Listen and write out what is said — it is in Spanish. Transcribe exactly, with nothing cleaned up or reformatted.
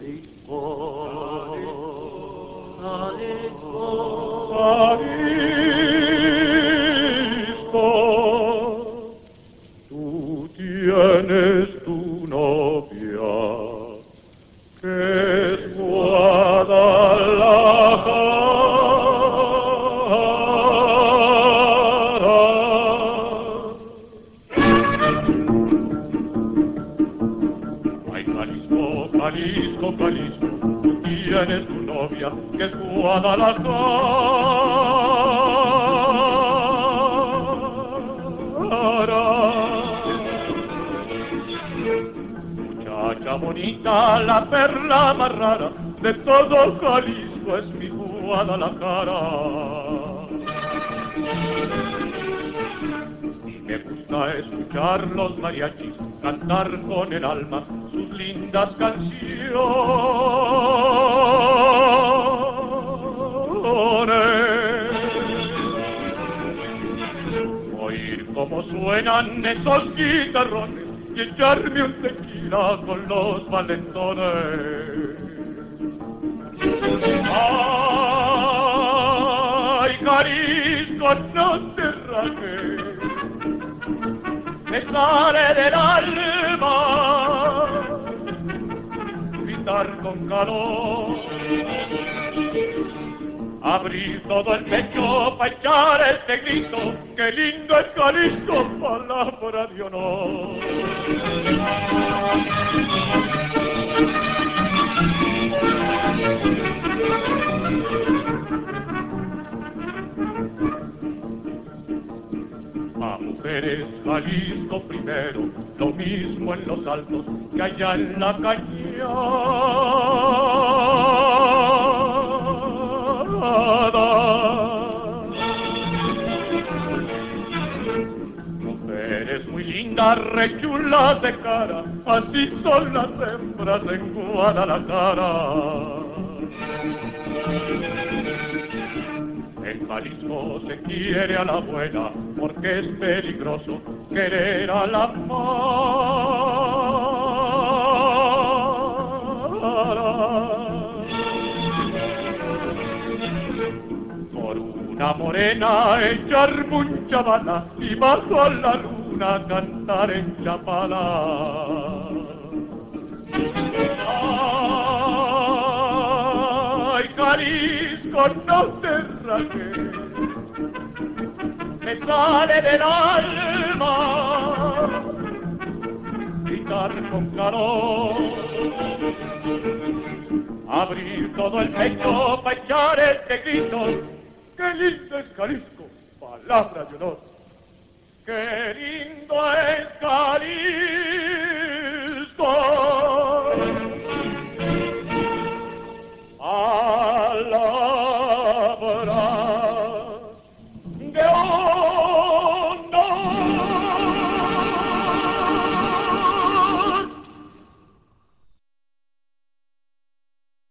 Jalisco, Jalisco, Jalisco, tú tienes tu novia, que es Guadalajara. Ay, Jalisco, Jalisco, Jalisco, tú tienes tu novia, que es Guadalajara. Muchacha bonita, la perla más rara de todo Jalisco es mi Guadalajara. Y me gusta escuchar los mariachis cantar con el alma sus lindas canciones. Oír cómo suenan esos guitarrones y echarme un tequila con los valentones. Ay, Jalisco, no te rajes, me sale del alma gritar con calor, abrir todo el pecho pa' echar este grito, qué lindo es Jalisco, palabra de honor. A mujeres Jalisco primero, lo mismo en los altos que allá en la cañada. Mujeres muy lindas, rechulas de cara, así son las hembras en Guadalajara. En Jalisco se quiere a la buena, porque es peligroso querer a la mala. Por una morena echar mucha bala y bajo a la luna cantar en Chapala. Ay, Jalisco, no te rajes, me sale del alma gritar con calor, abrir todo el pecho para echar este grito, qué lindo es Jalisco, palabra de honor, qué lindo es Jalisco.